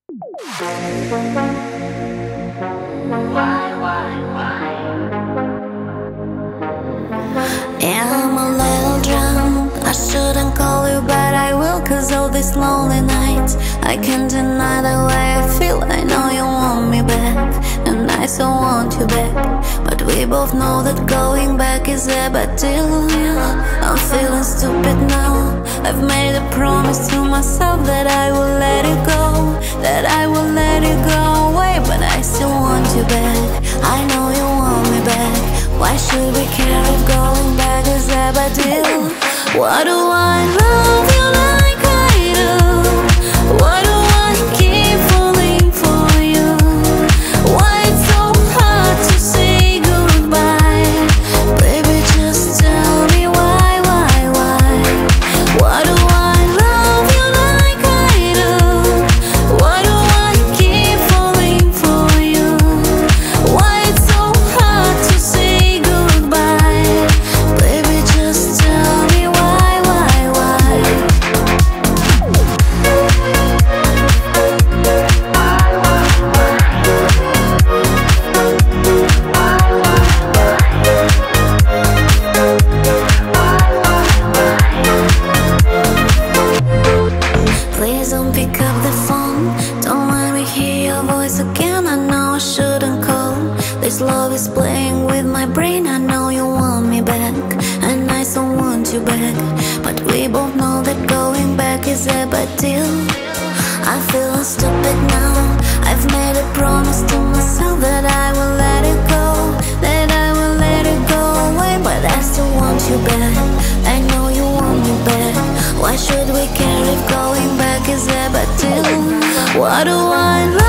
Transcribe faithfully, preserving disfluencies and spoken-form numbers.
Yeah, I'm a little drunk. I shouldn't call you, but I will, cause all these lonely nights I can't deny the way I feel. I know you want me back, and I so want you back, but we both know that going back is a bad deal. I'm feeling stupid now. I've made a promise to myself that I will let it go, that I will let it go away, but I still want you back. I know you want me back. Why should we care if going back is a bad deal? Why do I love you like I do? Why do I keep falling for you? Why it's so hard to say goodbye? Baby, just tell me why, why, why? Why do I love you like I do? Why do I keep falling for you? Why it's so hard to say goodbye? Baby, just tell me why, why, why? Please don't pick up the phone. Don't let me hear your voice again. I know I shouldn't call. This love is playing with my brain. I know you want me back, and I so want you back, but we both know that going back is a bad deal. I feel stupid now. I've made a promise to myself that I will let it go, that I will let it go away, but I still want you back. I know you want me back. Why should we care if going back is a bad deal? Why do I love